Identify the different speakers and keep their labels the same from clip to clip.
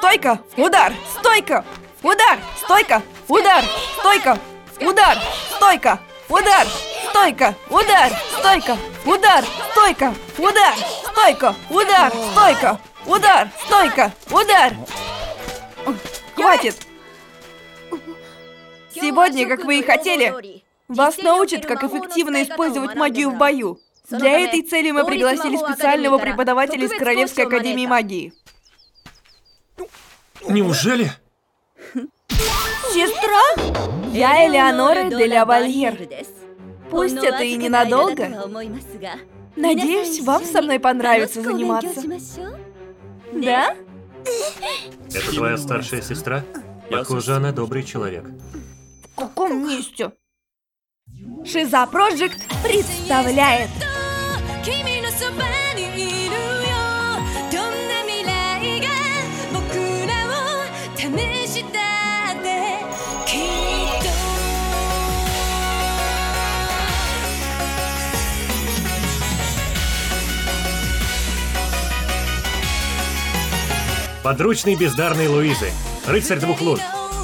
Speaker 1: стойка, удар, стойка, удар, стойка, удар, стойка, удар, стойка, удар, стойка, удар, стойка, удар, стойка, удар, стойка, удар, стойка, удар, стойка, удар. Хватит. Сегодня, как вы и хотели, вас научат, как эффективно использовать магию в бою. Для этой цели мы пригласили специального преподавателя из Королевской Академии Магии.
Speaker 2: Неужели?
Speaker 1: Сестра? Я Элеонора де ля Вальер. Пусть это и ненадолго. Надеюсь, вам со мной понравится заниматься. Да?
Speaker 2: Это твоя старшая сестра? Похоже, она добрый человек.
Speaker 1: В каком месте? Шиза Проджект представляет...
Speaker 2: Подручный бездарной Луизы. Рыцарь двух лун.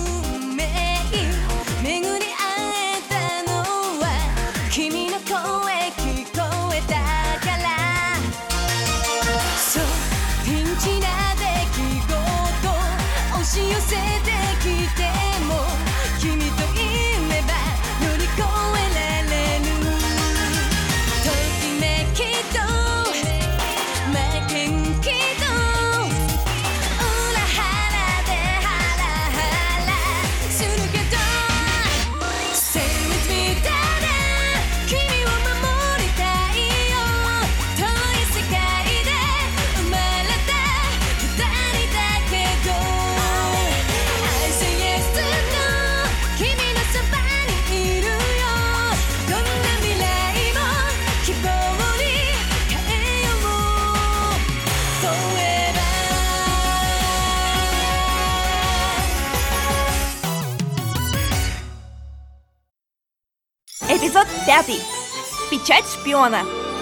Speaker 1: Эпизод 5. Печать шпиона.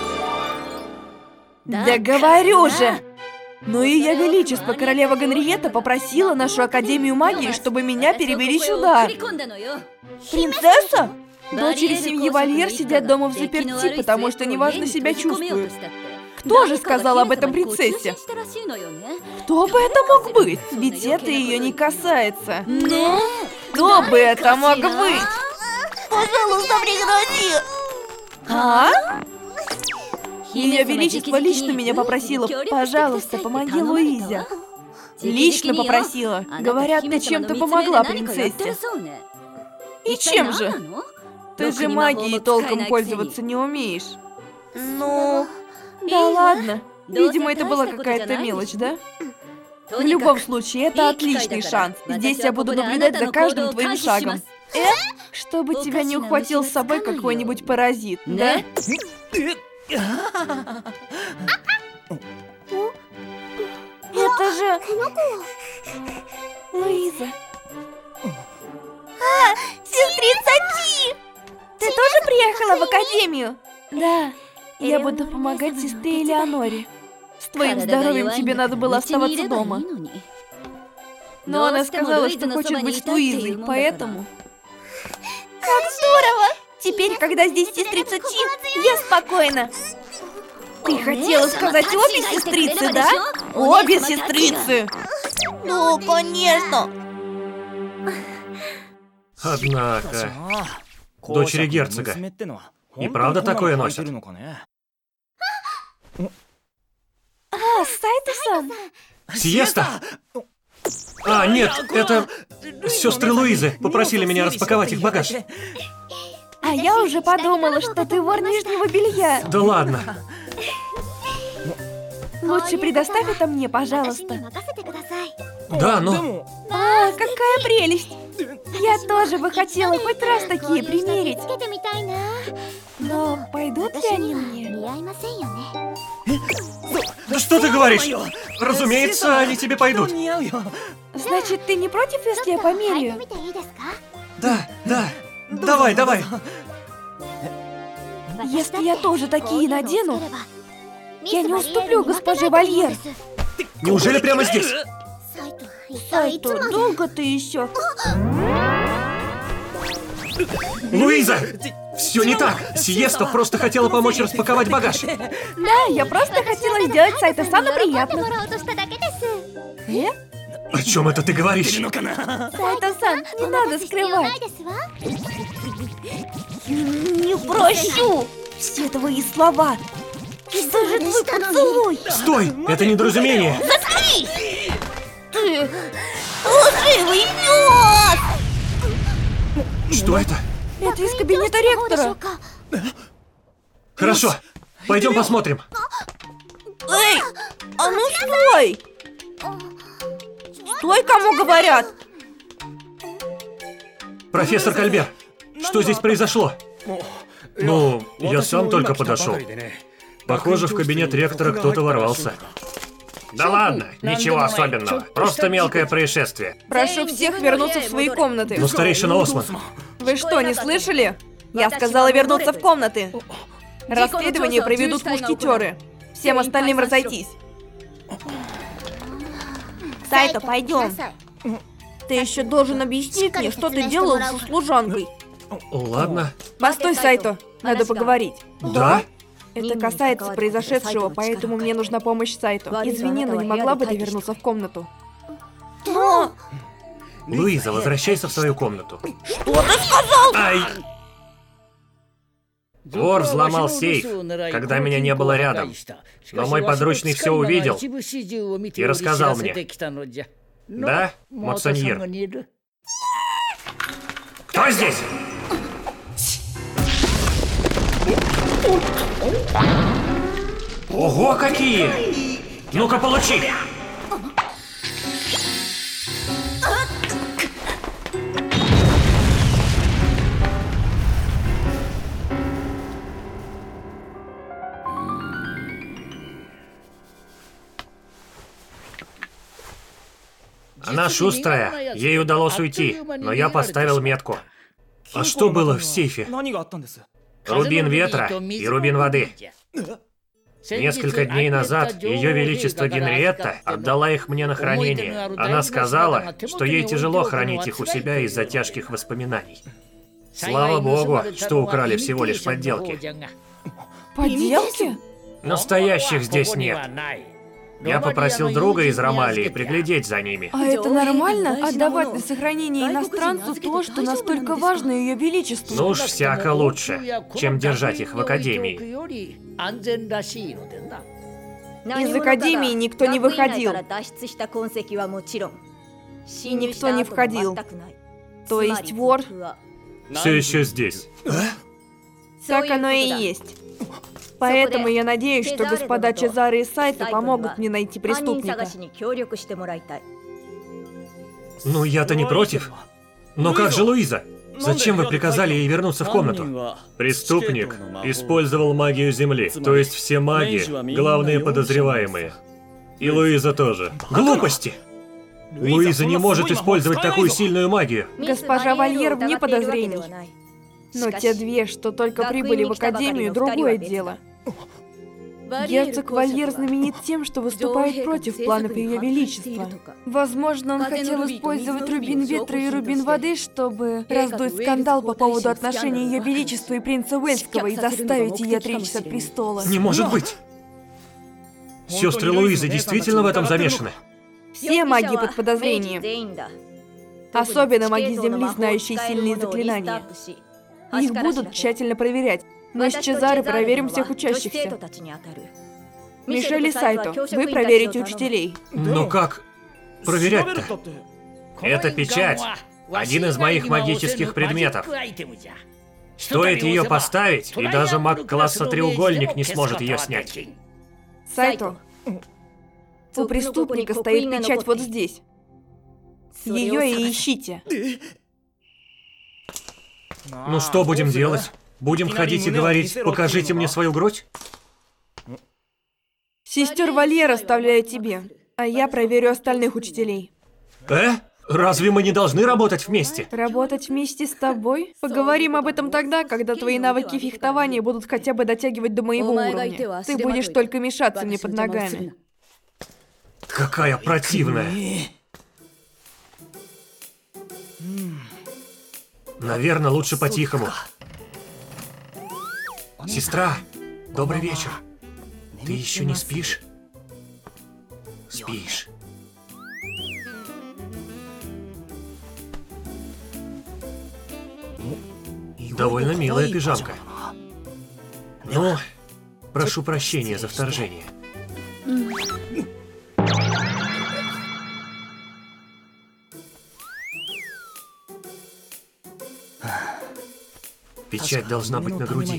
Speaker 1: Да говорю же! Ну и Ее Величество, королева Генриетта, попросила нашу Академию Магии, чтобы меня перевели сюда. Принцесса? Дочери семьи Вальер сидят дома взаперти, потому что неважно себя чувствуют. Кто же сказал об этом принцессе? Кто бы это мог быть? Ведь это ее не касается. Кто бы это мог быть?
Speaker 3: Пожалуйста, прекрати!
Speaker 1: А? Ее Величество лично меня попросила. Пожалуйста, помоги Луизе. Лично попросила. Говорят, ты чем-то помогла принцессе. И чем же? Ты же магией толком пользоваться не умеешь.
Speaker 3: Ну...
Speaker 1: Да ладно. Видимо, это была какая-то мелочь, да? В любом случае, это отличный шанс. Здесь я буду наблюдать за каждым твоим шагом. Чтобы тебя не ухватил с собой какой-нибудь паразит, да? Это же... Луиза.
Speaker 3: Сестрица Ки!
Speaker 1: Ты тоже приехала в академию? Да. Я буду помогать сестре Элеоноре. С твоим здоровьем тебе надо было оставаться дома. Но она сказала, что хочет быть с Луизой, поэтому...
Speaker 3: Как здорово!
Speaker 1: Теперь, когда здесь сестрица Ки, я спокойна. Ты хотела сказать обе сестрицы, да? Обе сестрицы!
Speaker 3: Ну, конечно!
Speaker 2: Однако... Дочери герцога. И правда такое носят?
Speaker 1: Сайто-сан!
Speaker 2: Сиеста! А, нет, это... Сестры Луизы попросили меня распаковать их багаж.
Speaker 1: А я уже подумала, что ты вор нижнего белья.
Speaker 2: Да ладно.
Speaker 1: Лучше предоставь это мне, пожалуйста.
Speaker 2: Да, но...
Speaker 1: А, какая прелесть! Я тоже бы хотела хоть раз такие примерить. Но пойдут ли они мне?
Speaker 2: Да что ты говоришь? Разумеется, они тебе пойдут.
Speaker 1: Значит, ты не против, если я померяю?
Speaker 2: Да, да. Давай, давай.
Speaker 1: Если я тоже такие надену, я не уступлю госпоже Вальер.
Speaker 2: Неужели прямо здесь?
Speaker 1: Сайто, долго ты еще?
Speaker 2: Луиза! Все не так! Сиеста просто хотела помочь распаковать багаж.
Speaker 1: Да, я просто хотела сделать Сайто-сану приятно.
Speaker 2: О чем это ты говоришь?
Speaker 1: Сайто-сан, не надо скрывать. Не прощу все твои слова. Что же твой поцелуй?
Speaker 2: Стой! Это недоразумение!
Speaker 3: Заткнись! Ты лживый пес!
Speaker 2: Что это?
Speaker 1: Это из кабинета ректора.
Speaker 2: Хорошо, пойдем посмотрим.
Speaker 1: Эй, а ну стой! Стой, кому говорят!
Speaker 2: Профессор Кальбер, что здесь произошло? Ну, я сам только подошел. Похоже, в кабинет ректора кто-то ворвался. Да ладно, ничего особенного. Просто мелкое происшествие.
Speaker 1: Прошу всех вернуться в свои комнаты.
Speaker 2: Ну, старейшина Осман.
Speaker 1: Вы что, не слышали? Я сказала вернуться в комнаты. Расследование проведут мушкетеры. Всем остальным разойтись. Сайто, пойдем. Ты еще должен объяснить мне, что ты делал со служанкой.
Speaker 2: Ладно.
Speaker 1: Постой, Сайто, надо поговорить.
Speaker 2: Да?
Speaker 1: Это касается произошедшего, поэтому мне нужна помощь Сайто. Извини, но не могла бы ты вернуться в комнату?
Speaker 3: Но...
Speaker 2: Луиза, возвращайся в свою комнату.
Speaker 3: Что ты сказал?
Speaker 2: Ай! Вор взломал сейф, когда меня не было рядом. Но мой подручный все увидел и рассказал мне. Да, Монсеньер? Кто здесь? Ого, какие! Ну-ка, получи! Она шустрая, ей удалось уйти, но я поставил метку. А что было в сейфе? Рубин ветра и рубин воды. Несколько дней назад Ее Величество Генриетта отдала их мне на хранение. Она сказала, что ей тяжело хранить их у себя из-за тяжких воспоминаний. Слава богу, что украли всего лишь подделки.
Speaker 1: Подделки?
Speaker 2: Настоящих здесь нет. Я попросил друга из Ромалии приглядеть за ними.
Speaker 1: А это нормально? Отдавать на сохранение иностранцу то, что настолько важно Ее Величеству?
Speaker 2: Ну уж всяко лучше, чем держать их в Академии.
Speaker 1: Из Академии никто не выходил. И никто не входил. То есть вор?
Speaker 2: Все еще здесь.
Speaker 1: Так оно и есть. Поэтому я надеюсь, что господа Чезаро и Сайто помогут мне найти преступника.
Speaker 2: Ну, я-то не против. Но как же Луиза? Зачем вы приказали ей вернуться в комнату? Преступник использовал магию Земли, то есть все маги – главные подозреваемые. И Луиза тоже. Глупости! Луиза не может использовать такую сильную магию.
Speaker 1: Госпожа Вальер вне подозрений. Но те две, что только прибыли в Академию, другое дело. Герцог Вальер знаменит тем, что выступает против планов Ее Величества. Возможно, он хотел использовать рубин ветра и рубин воды, чтобы раздуть скандал по поводу отношений Ее Величества и принца Уэльского и заставить ее отречься от престола.
Speaker 2: Не может быть! Сестры Луизы действительно в этом замешаны?
Speaker 1: Все маги под подозрением. Особенно маги Земли, знающие сильные заклинания. Их будут тщательно проверять. Мы с Чезаро проверим всех учащихся. Мишель и Сайто, вы проверите учителей.
Speaker 2: Но как проверять-то? Это печать. Один из моих магических предметов. Стоит ее поставить, и даже маг класса треугольник не сможет ее снять.
Speaker 1: Сайто, у преступника стоит печать вот здесь. Ее и ищите.
Speaker 2: Ну что будем делать? Будем ходить и говорить: покажите мне свою грудь?
Speaker 1: Сестер Вальер оставляю тебе, а я проверю остальных учителей.
Speaker 2: Разве мы не должны работать вместе?
Speaker 1: Работать вместе с тобой? Поговорим об этом тогда, когда твои навыки фехтования будут хотя бы дотягивать до моего уровня. Ты будешь только мешаться мне под ногами.
Speaker 2: Какая противная. Наверное, лучше по-тихому. Сестра, добрый вечер. Ты еще не спишь? Спишь. Довольно милая пижамка. Ну, прошу прощения за вторжение. Печать должна быть на груди.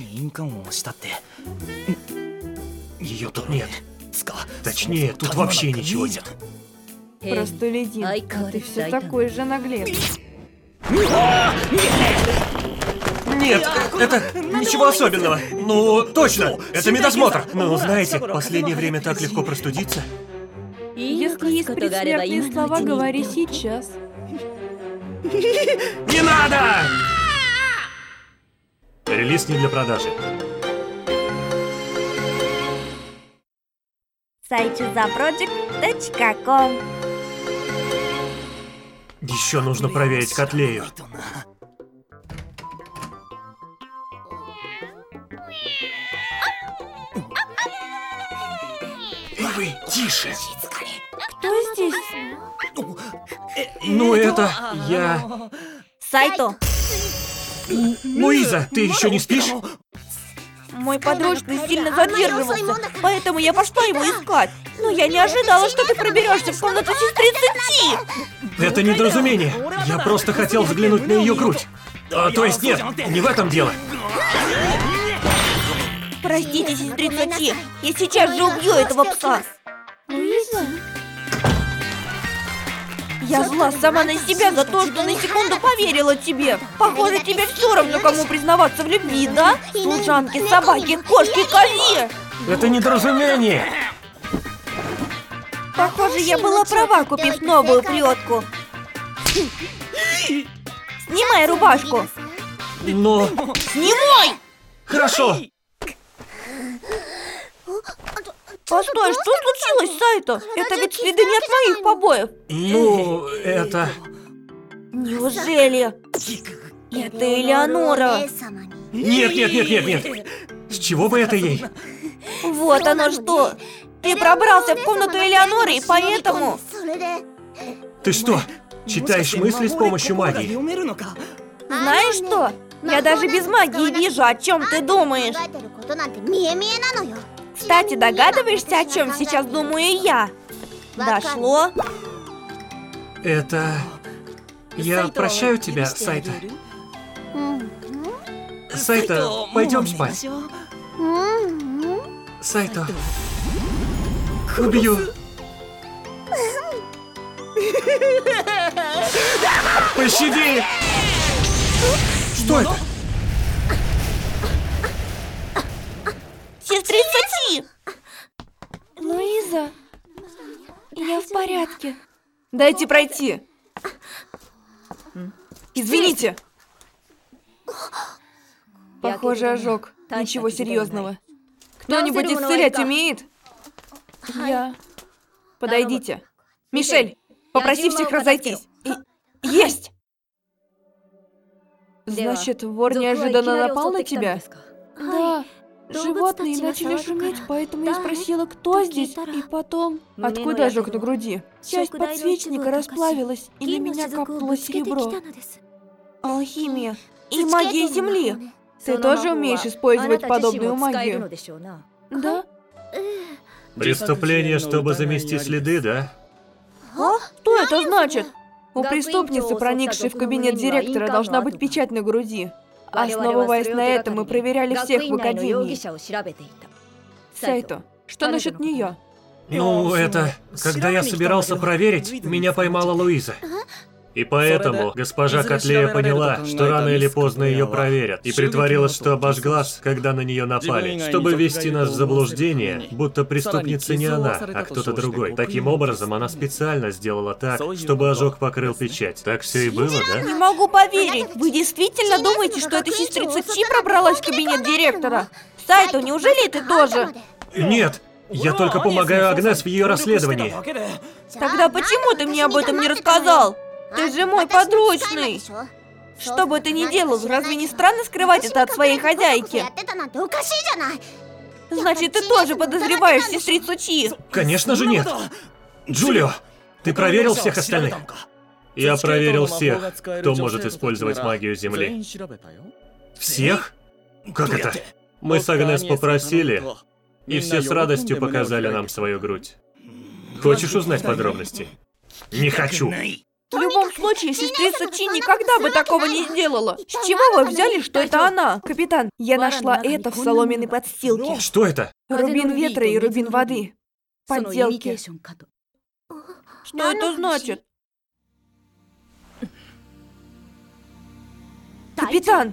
Speaker 2: Ее тут нет. Точнее, тут вообще ничего нет.
Speaker 1: Простолюдин, а ты все такой же наглец.
Speaker 2: Нет, это ничего особенного. Ну, точно, это медосмотр. Ну, знаете, в последнее время так легко простудиться.
Speaker 1: Если есть предсмертные слова, говори сейчас.
Speaker 2: Не надо! Релиз не для продажи.
Speaker 3: Сайчузапроджект.com.
Speaker 2: Еще нужно проверить Котлею. Эй, вы, тише!
Speaker 1: Кто здесь?
Speaker 2: Ну это... я...
Speaker 3: Сайто.
Speaker 2: Луиза, ты еще не спишь?
Speaker 1: Мой подручный сильно задерживался, поэтому я пошла его искать. Но я не ожидала, что ты проберешься в комнату сестрицы Ти.
Speaker 2: Это недоразумение. Я просто хотел взглянуть на ее грудь. То есть нет, не в этом дело.
Speaker 1: Простите, сестрица Ти, я сейчас же убью этого пса. Луиза? Я зла сама на себя за то, что на секунду поверила тебе. Похоже, тебе все равно, кому признаваться в любви, да? Служанки, собаки, кошки, козе.
Speaker 2: Это недоразумение.
Speaker 1: Похоже, я была права, купив новую плетку. Снимай рубашку.
Speaker 2: Но...
Speaker 1: Снимай!
Speaker 2: Хорошо.
Speaker 1: Постой, что случилось, Сайто? Это ведь следы не от твоих побоев.
Speaker 2: Ну, это...
Speaker 1: Неужели? Это Элеонора.
Speaker 2: Нет. С чего бы это ей?
Speaker 1: Вот оно что. Ты пробрался в комнату Элеоноры, и поэтому...
Speaker 2: Ты что, читаешь мысли с помощью магии?
Speaker 1: Знаешь что? Я даже без магии вижу, о чем ты думаешь. Кстати, догадываешься, о чем сейчас думаю я? Дошло?
Speaker 2: Это... Я прощаю тебя, Сайто. Сайто, пойдем спать. Сайто. Убью. Пощади! Что это?
Speaker 1: Сестрица Ти! Луиза, я в порядке. Дайте пройти. Извините. Похоже, ожог. Ничего серьезного. Кто-нибудь исцелять умеет? Я. Подойдите. Мишель, попроси всех разойтись. Есть! Значит, вор неожиданно напал на тебя? Да. Животные начали шуметь, поэтому я спросила, кто здесь, и потом... Откуда ожог на груди? Часть подсвечника расплавилась, и на меня капнуло серебро. Алхимия и магия земли. Ты тоже умеешь использовать подобную магию? Да?
Speaker 2: Преступление, чтобы замести следы, да?
Speaker 1: А? Что это значит? У преступницы, проникшей в кабинет директора, должна быть печать на груди. Основываясь на этом, мы проверяли всех в академии. Сайто, что насчет нее?
Speaker 2: Ну, это... Когда я собирался проверить, меня поймала Луиза. И поэтому госпожа Котлея поняла, что рано или поздно ее проверят, и притворилась, что обожглась, когда на нее напали, чтобы ввести нас в заблуждение, будто преступница не она, а кто-то другой. Таким образом, она специально сделала так, чтобы ожог покрыл печать. Так все и было, да?
Speaker 1: Не могу поверить! Вы действительно думаете, что эта сестрица Ти пробралась в кабинет директора? Сайто, неужели ты тоже?
Speaker 2: Нет! Я только помогаю Агнес в ее расследовании.
Speaker 1: Тогда почему ты мне об этом не рассказал? Ты же мой подручный. Что бы ты ни делал, разве не странно скрывать это от своей хозяйки? Значит, ты тоже подозреваешь сестрицу Чи?
Speaker 2: Конечно же нет. Джулио, ты проверил всех остальных? Я проверил всех, кто может использовать магию Земли. Всех? Как это? Мы с Агнес попросили, и все с радостью показали нам свою грудь. Хочешь узнать подробности? Не хочу.
Speaker 1: В любом случае, сестрица Чи никогда бы такого не сделала. С чего вы взяли, что это она? Капитан, я нашла это в соломенной подстилке.
Speaker 2: Что это?
Speaker 1: Рубин ветра и рубин воды. Подделки. Что это значит? Капитан!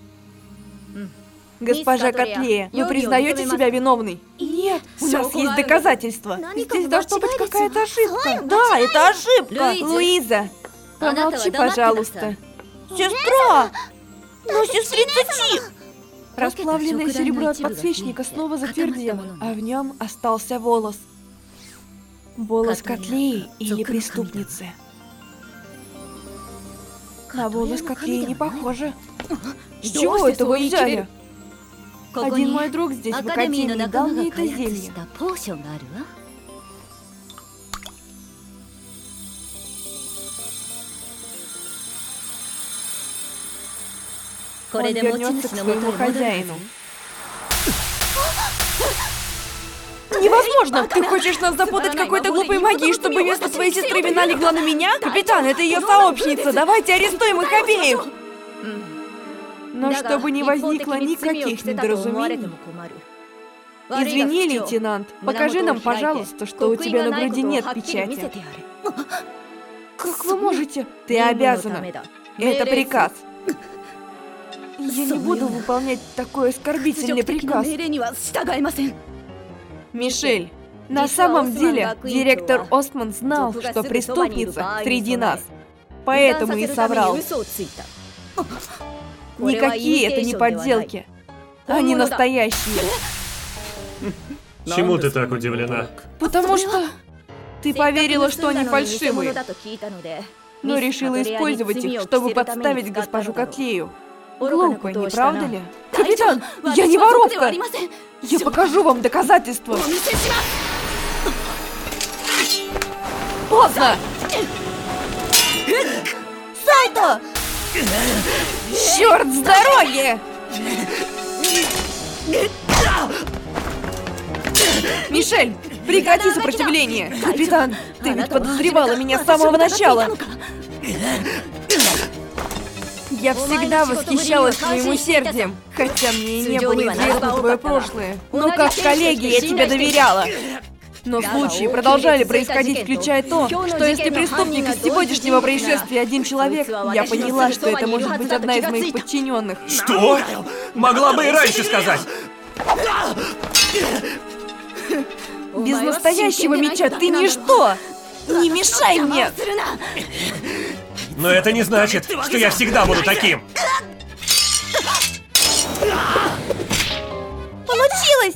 Speaker 1: Госпожа Котлея, вы признаете себя виновной? Нет, у нас есть доказательства. Здесь должна быть какая-то ошибка. Да, это ошибка. Луиза, помолчи, пожалуйста. Сестра! Ну, сестрица Чи! Расплавленное серебро от подсвечника снова затвердело, а в нем остался волос. Волос Котлеи или преступницы. На волос Котлеи не похоже. С чего это вы взяли? Один мой друг здесь в академии дал мне это зелье. Он вернется к своему хозяину. Невозможно! Ты хочешь нас запутать какой-то глупой магией, чтобы вместо твоей сестры вина легла на меня? Капитан, это ее сообщница! Давайте арестуем их обеих! Но чтобы не возникло никаких недоразумений... Извини, лейтенант, покажи нам, пожалуйста, что у тебя на груди нет печати. Как вы можете? Ты обязана. Это приказ. Я не буду выполнять такой оскорбительный приказ. Мишель, на самом деле, директор Осман знал, что преступница среди нас. Поэтому и соврал. Никакие это не подделки. Они настоящие.
Speaker 2: Чему ты так удивлена?
Speaker 1: Потому что ты поверила, что они фальшивые, но решила использовать их, чтобы подставить госпожу Котлею. Глупо, не правда ли? Капитан, я не воровка! Я покажу вам доказательства! Поздно! Сайто! Черт с дороги! Мишель, прекрати сопротивление! Капитан, ты ведь подозревала меня с самого начала! Я всегда восхищалась твоим усердием, хотя мне и не было известно твое прошлое. Но как коллеге я тебе доверяла. Но случаи продолжали происходить, включая то, что если преступник из сегодняшнего происшествия один человек, я поняла, что это может быть одна из моих подчиненных.
Speaker 2: Что? Могла бы и раньше сказать.
Speaker 1: Без настоящего меча ты ничто! Не мешай мне!
Speaker 2: Но это не значит, что я всегда буду таким.
Speaker 1: Получилось!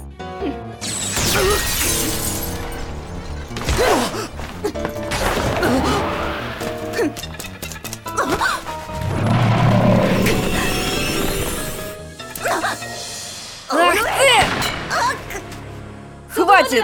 Speaker 1: Ах ты! Хватит!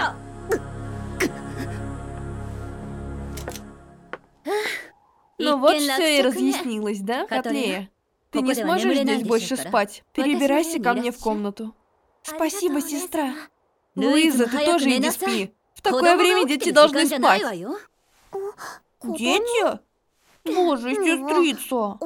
Speaker 1: Ну вот все и разъяснилось, да, Котлея? Ты не сможешь здесь больше спать. Перебирайся ко мне в комнату. Спасибо, сестра. Луиза, ты тоже иди спи. В такое время дети должны спать. Дети? Боже, сестрица.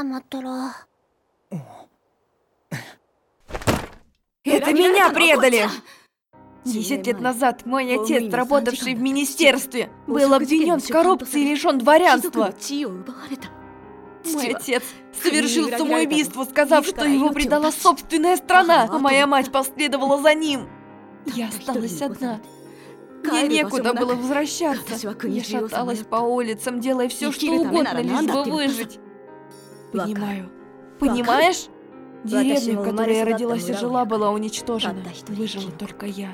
Speaker 1: Это меня предали! 10 лет назад мой отец, работавший в министерстве, был обвинен в коррупции и лишен дворянства. Мой отец совершил самоубийство, сказав, что его предала собственная страна, а моя мать последовала за ним. Я осталась одна. Мне некуда было возвращаться. Я шаталась по улицам, делая все, что угодно, лишь бы выжить. Понимаю. Понимаешь? Деревня, в которой я родилась и жила, была уничтожена. Выжила только я.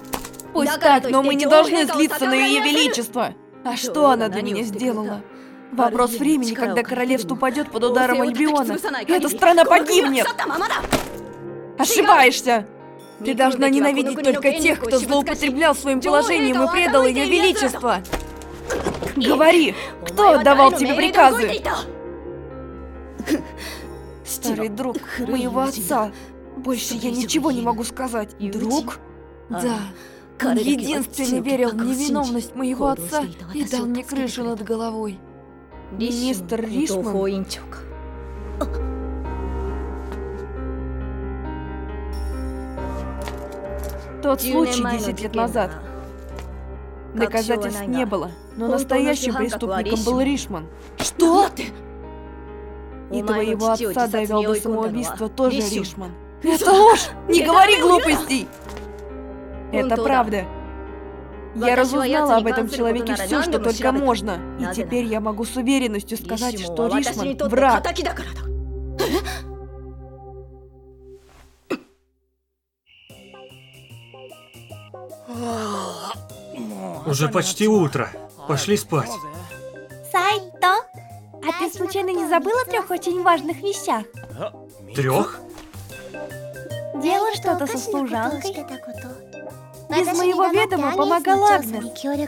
Speaker 1: Пусть так, но мы не должны злиться на Ее Величество. А что она для меня сделала? Вопрос времени, когда королевство упадет под ударом Альбиона. Эта страна погибнет! Ошибаешься! Ты должна ненавидеть только тех, кто злоупотреблял своим положением и предал ее величество. Говори, кто отдавал тебе приказы? Старый друг моего отца. Больше я ничего не могу сказать. Друг? Да. Он единственный верил в невиновность моего отца и дал мне крышу над головой. Мистер Ришман. Тот случай 10 лет назад. Доказательств не было, но настоящим преступником был Ришман. Что? И твоего отца довел до самоубийства тоже Ришман. Это ложь! Не говори глупостей! Это правда. Я разузнала об этом человеке все, что только можно. И теперь я могу с уверенностью сказать, что Ришман – враг.
Speaker 2: Уже почти утро. Пошли спать.
Speaker 3: Сайто, а ты случайно не забыл о 3 очень важных вещах?
Speaker 2: 3?
Speaker 3: Дело что-то со служанкой.
Speaker 1: Без моего ведома помогал Агнес.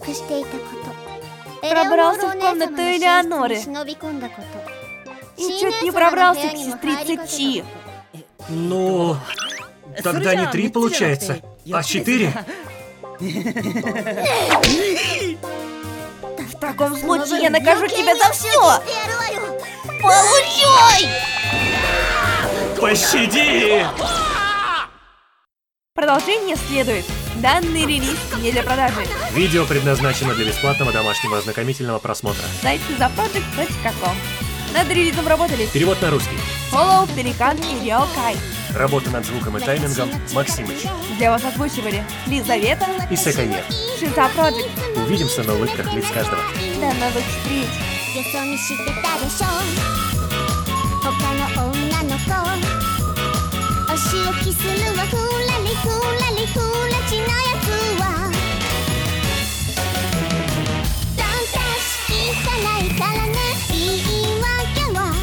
Speaker 1: Пробрался в комнату Элеоноры. И чуть не пробрался к сестрице Чи.
Speaker 2: Ну, тогда не 3 получается, а 4.
Speaker 1: В таком случае я накажу тебя за все.
Speaker 3: Получай!
Speaker 2: Пощади!
Speaker 1: Продолжение следует. Данный релиз не для продажи.
Speaker 2: Видео предназначено для бесплатного домашнего ознакомительного просмотра.
Speaker 1: Сайт zaproject.com. Над релизом работали
Speaker 2: Перевод на русский.
Speaker 1: Hollow, Пеликан и Рио Кай.
Speaker 2: Работа над звуком и таймингом Максимыч.
Speaker 1: Для вас озвучивали Лизавета
Speaker 2: И Секае.
Speaker 1: Шиза Project.
Speaker 2: Увидимся на улыбках лиц каждого.
Speaker 1: До новых встреч.
Speaker 3: よそ見してたでしょ他の女の子お仕置きするわふらりふらりふらちのやつはだんたしきかないからね言い訳は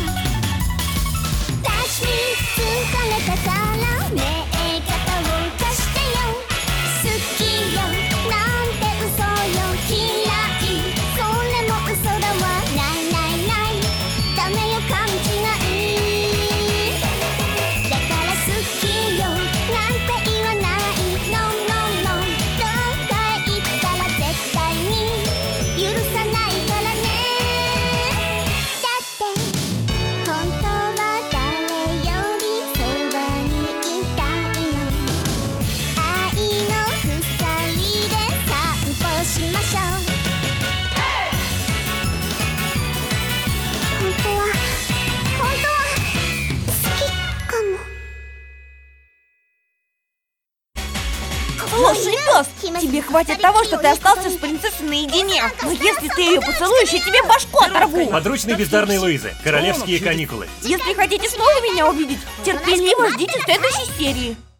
Speaker 3: 私に疲れたからねえ方を貸してよ好きよなんて嘘よ嫌いそれも嘘だわないないないダメよ勘違いだから好きよなんて言わない No no no どっかへ行ったら絶対に許さないからねだって本当は誰よりそばにいたいの愛の鎖で散歩しましょう本当は好きかも
Speaker 1: Слушай, пес, тебе хватит того, что ты остался с принцессой наедине. Но если ты ее поцелуешь, я тебе башку оторву.
Speaker 2: Подручный бездарной Луизы. Королевские каникулы.
Speaker 1: Если хотите снова меня увидеть, терпеливо ждите следующей серии.